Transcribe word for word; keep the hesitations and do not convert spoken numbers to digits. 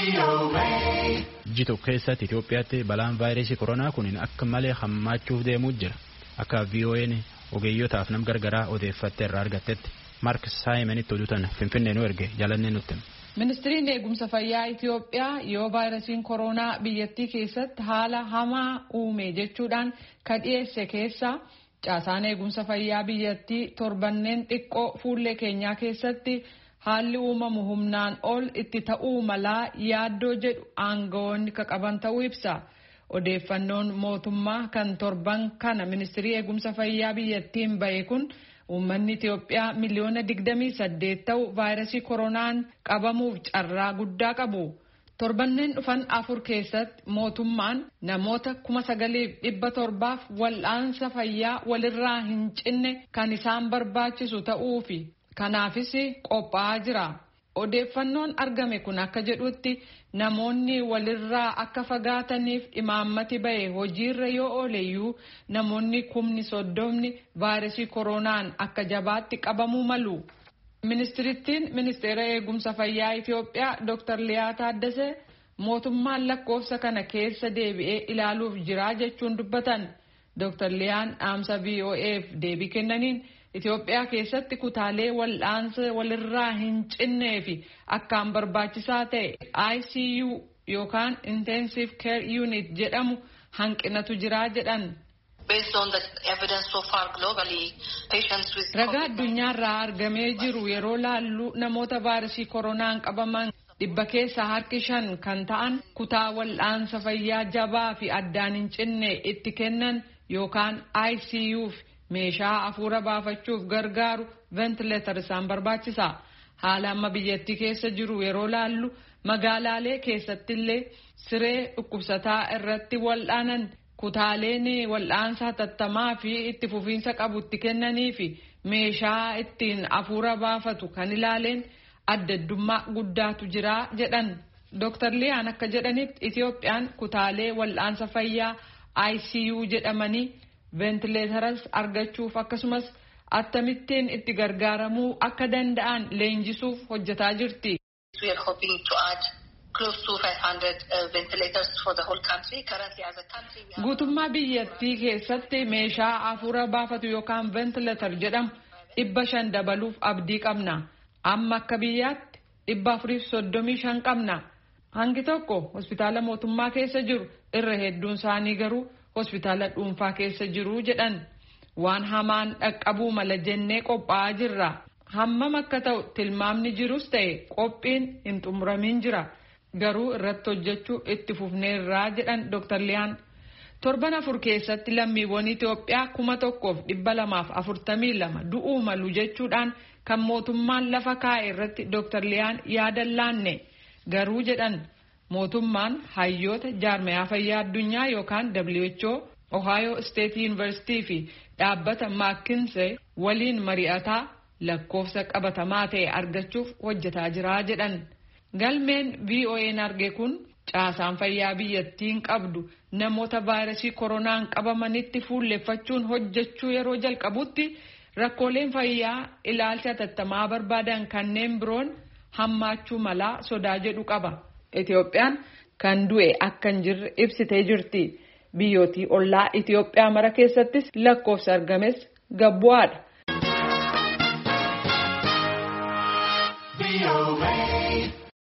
Jito keessatti Itoophiyaatti balaan vaayirasii koronaa kun akka malee hammaachuuf deemuu jira. Akka V O N ogeeyyotaaf nam gargaraa odeeffattee irraa argattetti Mark Saayimanitti oduutan Finfinnee nu erge jaalannee nutti. Ministiriin eegumsa fayyaa Itoophiyaa yoo vaayirasiin koronaa biyyattii keessatti haala hamaa uume jechuudhaan kan dhiyeesse keessa caasaan eegumsa fayyaa biyyattii torbanneen xiqqoo fuullee keenyaa keessatti haalli uumamu humnaan ol itti ta'uu malaa yaaddoo jedhu aangawoonni qaban ta'uu ibsa. Odeeffannoon mootummaa kan torban kana ministirii eegumsa fayyaa biyyattiin bahe kun uummanni Itoophiyaa miliyoona digdamii saddeet ta'u vaayirasii koronaan qabamuuf carraa guddaa qabu. Torbanneen dhufan afur keessatti mootummaan namoota kuma sagaliif dhibba torbaaf wal'aansa fayyaa walirraa hin cinne kan isaan barbaachisu ta'uufi kanaafis qophaa'aa jira. Odeeffannoon argame kun akka jedhutti namoonni walirraa akka fagaataniif imaammati bahe hojiirra yoo ooleyyuu namoonni kumni soddomni vaayirasii koronaan akka jabaatti qabamuu malu. Ministirittiin ministeera eegumsa fayyaa Itoophiyaa Dr Liyaa Taaddasee mootummaan lakkoofsa kana keessa deebi'ee ilaaluuf jira jechuun dubbatan. Dr Liyaan dhaamsa V O F deebii kennaniin Itoophiyaa keessatti kutaalee wal'aansa walirraa hin cinnee fi akkaan barbaachisaa ta'e I C U yookaan Intensive Care Unit jedhamu hanqinatu jira jedhan. Based on the evidence so far globally, patients with ragaa addunyaarraa argamee jiru yeroo laallu namoota vaayirasii koronaan qabaman dhibba keessa harki shan kan ta'an kutaa wal'aansa fayyaa jabaa fi addaan hin cinne itti kennan yookaan I C U meeshaa hafuura baafachuuf gargaaru ventileetar isaan barbaachisa. Haala amma biyyattii keessa jiru yeroo laallu magaalaalee keessattillee siree dhukkubsataa irratti wal'aanan kutaaleen wal'aansa hatattamaa fi itti fufiinsa qabu itti kennanii fi meeshaa ittiin hafuura baafatu kan ilaaleen addaddummaa guddaatu jira jedhan. Dr Liyaan akka jedhanitti Itoophiyaan kutaalee wal'aansa fayyaa I C U jedhamanii ventileetaras argachuuf akkasumas attamittiin itti gargaaramuu akka danda'an leenjisuuf hojjetaa jirti. We are hoping to add close to five hundred uh, ventilators for the whole country. Currently as a country we have guutummaa biyyattii keessatti meeshaa hafuura baafatu yookaan ventileetar jedhamu dhibba shan dabaluuf abdii qabna. Amma akka biyyaatti dhibba afuriif soddomii shan qabna. Hangi tokko hospitaala mootummaa keessa jiru irra hedduun isaanii garuu hospitaala dhuunfaa keessa jiru jedhan. Waan hamaan dhaqqabuu mala jennee qophaa'aa jirra. Hammam akka ta'u tilmaamni jirus ta'e qophiin hin xumuramin jira. Garuu irratti hojjechuu itti fufneerraa jedhan Dr Liyaan. Torban afur keessatti lammiiwwan Itoophiyaa kuma tokkoof dhibba lamaaf afurtamii lama du'uu malu jechuudhaan kan mootummaan lafa kaa'e irratti Dr Liyaan yaada laanne. Garuu jedhan mootummaan hayyoota jaarmayaa fayyaa addunyaa yookaan W H O, Ohio State University fi dhaabbata McKinsey waliin mari'ataa lakkoofsa qabatamaa ta'e argachuuf hojjetaa jira jedhan. Galmeen V O N arge kun caasaan fayyaa biyyattiin qabdu namoota vaayirasii koronaan qabamanitti fuulleffachuun hojjechuu yeroo jalqabutti rakkooleen fayyaa ilaalcha hatattamaa barbaadan kanneen biroon hammaachuu malaa sodaa jedhu qaba. Itoophiyaan kan du'e akka hin jirre ibsitee jirti. Biyyootii ollaa Itoophiyaa mara keessattis lakkoofsa argames gabbu'aadha.